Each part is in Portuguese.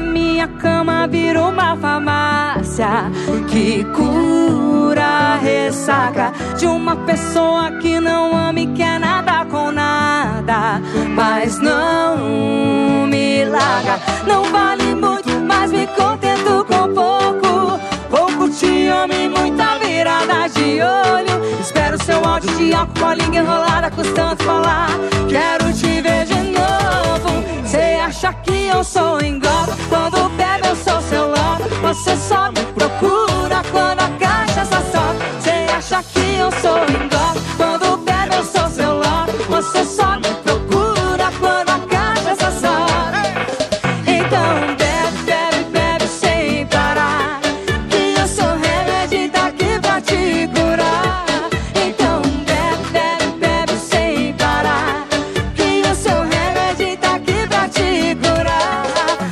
minha cama vira uma farmácia que cura a ressaca de uma pessoa que não ama e quer nada com nada, mas não me larga. Não vale muito, mas me contento com pouco. Pouco te amo e muita virada de olho. Espero seu áudio de álcool com a língua enrolada, custando falar. Quero te ver de novo. Cê acha que eu sou ingrato? Quando bebe eu sou seu lobo. Você só me procura quando a cachaça sobe. Cê acha que eu sou ingrato? Quando bebe eu sou seu lobo. Você só me procura quando a cachaça sobe. Então bebe, bebe, bebe sem parar, que eu sou remédio e tá aqui pra te curar. Então bebe, bebe, bebe sem parar, que eu sou remédio e tá aqui pra te curar.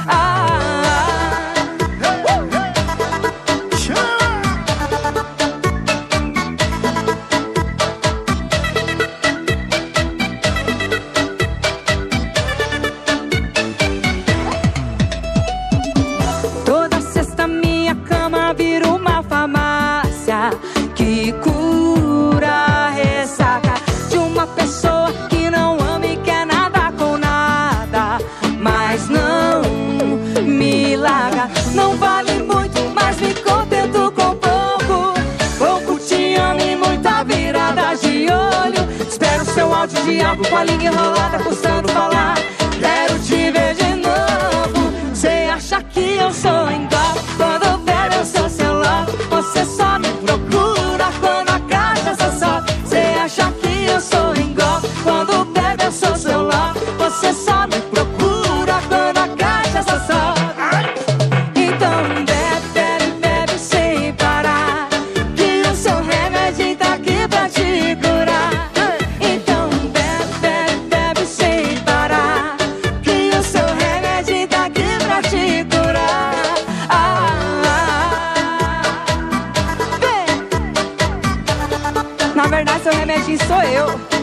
Toda sexta minha cama vira uma farmácia que cura a ressaca de uma pessoa que não ama e quer nada com nada, mas não me larga. Não vale muito, mas me contento com pouco. Pouco te amo e muita virada de olho. Espero seu áudio de álcool com a língua enrolada, custando falar. Quero te ver de novo. Cê acha que eu sou ingrato? Quando bebe eu sou seu lobo. Você só me procura quando a cachaça sobe. Cê acha que eu sou ingrato? Quando bebe eu sou seu lobo. Você só me procura quando a cachaça sobe. Então bebe, bebe, bebe sem parar, que eu sou remédio e tá aqui pra te curar. Então bebe, bebe, bebe sem parar, que eu sou remédio e tá aqui pra te curar. Vem. Na verdade seu remedinho sou eu.